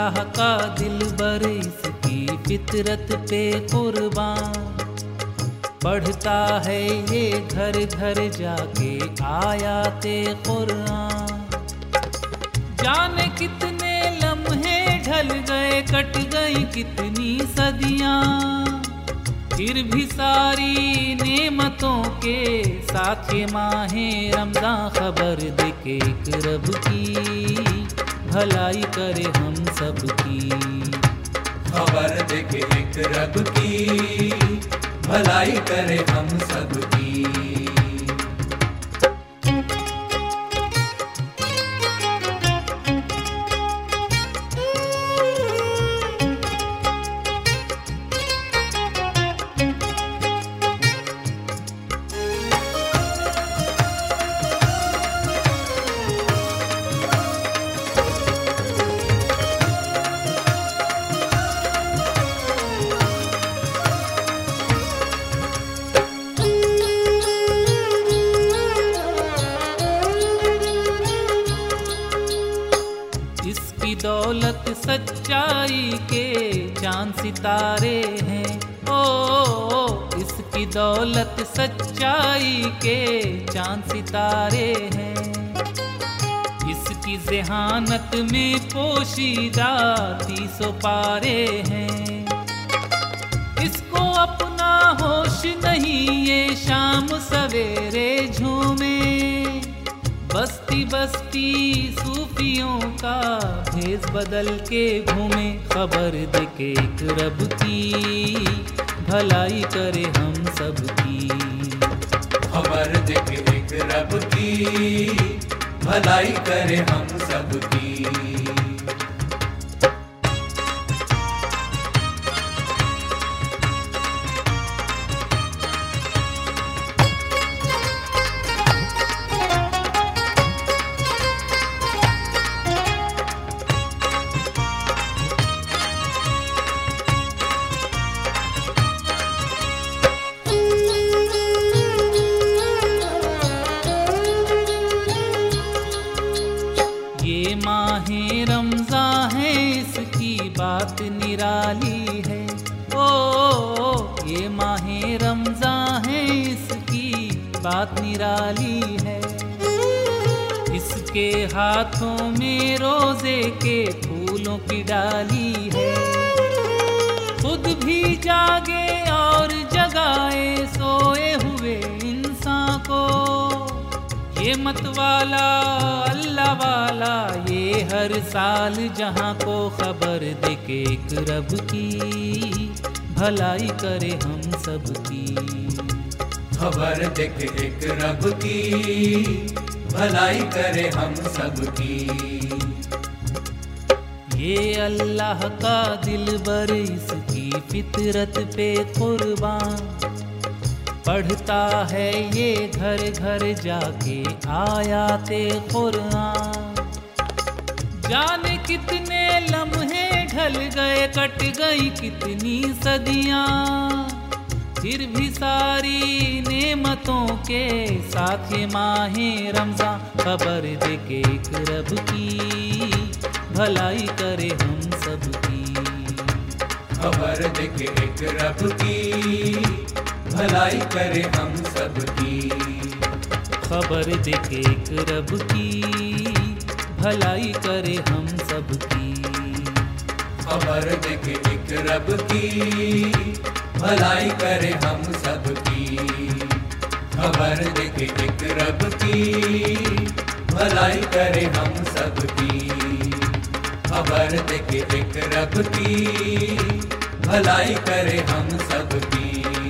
अल्लाह का दिलबर इसकी फितरत पे कुर्बान। पढ़ता है ये घर घर जाके आयाते कुरान। जाने कितने लम्हे ढल गए, कट गई कितनी सदियां, फिर भी सारी नेमतों के साथ ये माहे रमज़ान खबर दे के एक रब की भलाई करे हम सब की। खबर दे के एक रब की भलाई करे हम सब की। इसकी दौलत सच्चाई के चांद सितारे हैं। ओ इसकी दौलत सच्चाई के चांद सितारे हैं। इसकी ज़हानत में पोशीदा 300 पारे हैं। इसको अपना होश नहीं ये शाम सवेरे झूमे। बस्ती बस्ती सूफियों का भेष बदल के घूमे। खबर दे के एक रब की भलाई करे हम सब की। खबर दे के एक रब की भलाई करे हम सब की। ये माहे रमज़ान है इसकी बात निराली है। ओ ये माहे रमज़ान है इसकी बात निराली है। इसके हाथों में रोज़े के फूलों की डाली है। खुद भी जागे और जगाए सोए हुए इंसान को। ये मत वाला अल्लाह वाला ये हर साल जहां को खबर दे के एक रब की भलाई करे हम सब की। खबर दे के एक रब की भलाई करे हम सब की। ये अल्लाह का दिलबर इसकी फितरत पे कुर्बान। पढ़ता है ये घर घर जाके आयाते कुरान। जाने कितने लम्हे ढल गए, कट गई कितनी सदियां, फिर भी सारी नेमतों के साथ ये माहे रमज़ान खबर दे के एक रब की भलाई करे हम सब की। खबर दे के एक रब की भलाई करे हम सब की। खबर दे के एक रब की भलाई करे हम सब की। खबर दे के एक रब की भलाई करे हम सब की। खबर दे के एक रब की भलाई करे हम सब की। खबर दे के एक रब की भलाई करे हम सब की।